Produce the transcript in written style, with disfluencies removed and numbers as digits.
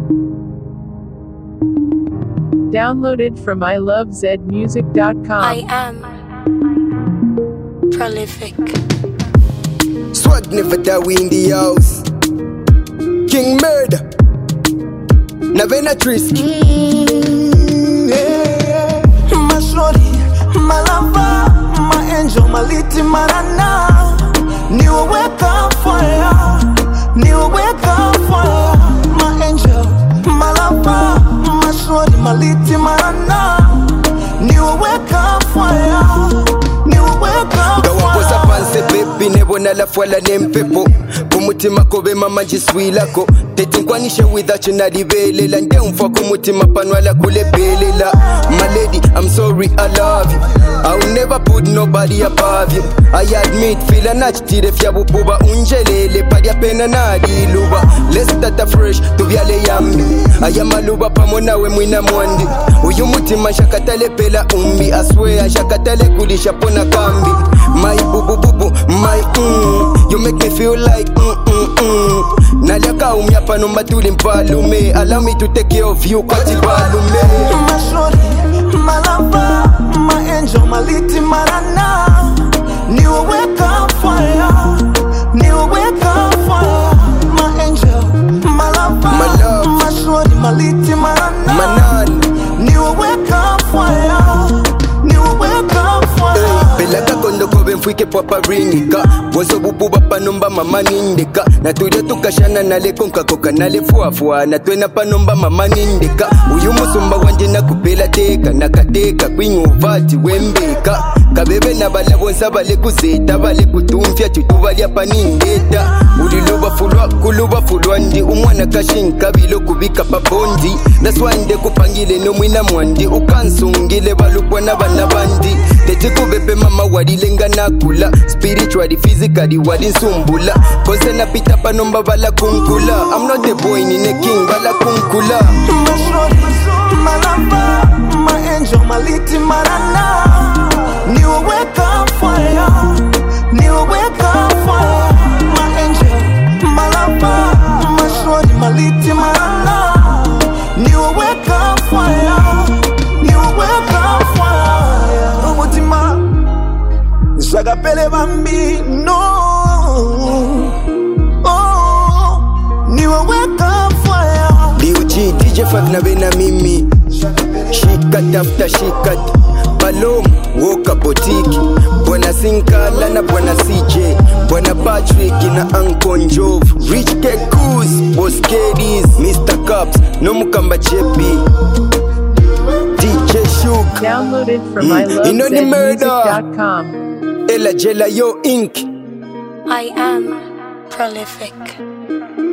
Downloaded from ilovezmusic.com. I am prolific. Swag never die, we in the house. King Murder Navena Trisk. My shorty, my lover, my angel, my little marana. New wake up for ya, new wake up for ya. My angel, my lover, my shorty, my little marana. New wake up for ya, new wake up for ya. Gawakosa panse baby nebona la fwala nempepo. Kumutima kobe mama jiswilako. Tetinkwanishe without you nadibelela. Nde umfa kumutima panwala kulebelela. My lady, I'm sorry, I love you. I will never put nobody above you. I admit, feel a natch tire fyabu puba unjelele. Padia pena nadi luba. Let's start afresh, tuvyale yambi. Ayama luba pamona we mwina mwandi. Uyu mutima shakatale pela umbi. I swear, shakatale kulisha pona kambi. My boo boo boo boo, my you make me feel like Naliaka umyapa numba tulimpalume. Allow me to take care of you kwa tibalume. My shorty, my lover, my angel, my little marana. New wake up for ya, new wake up for ya. My angel, my lover, My love, my shorty, my little marana. Manan. New wake up for ya, new wake up for ya. Belaka kondo kobe mfike papa ringika. Wozo bububa panomba mama nindeka. Na tulia tukashana nale konka koka nale fuafua. Na tuena panomba mama nindeka. Uyu musumba wanje na kupela teka. Na kateka kwingu vati wembeka. Kabebe na bala wonsa bale kuzeta. Bale kutumfia tutubali hapa nindeta. Uliluba fulwa kuluba fulwandi. Umwana kashinka bilo kubika pabondi. Naswande kupangile no mwina mwandi. Ukansungile balukwa na bana bandi. Tete kubepe mama wadilenga nakula. Spiritually, physically, wadinsumbula. Konse na pita panomba bala kunkula. I'm not a boy ni ne king bala kunkula. My shorty, my lover, my angel, my little marana. New wake up for ya, new wake up for ya. My angel, my lover, my shorty, my little marana. New wake up for ya, new wake up for ya. Umutima, Zagapele Bambi, no. Oh, new wake up for ya. DOG, DJ5 na bena mimi. Shikat after shikat. Palom, woka botiki. Bwana Sinkala na Bwana CJ. Bwana Patrick na Uncle Njov. Rich Kekus, Boss Kedis, Mr. Cups, no mukamba JP. DJ Shook. Downloaded from Inoni murder. ilovezmusic.com. Ella Jela Yo Inc. I am prolific.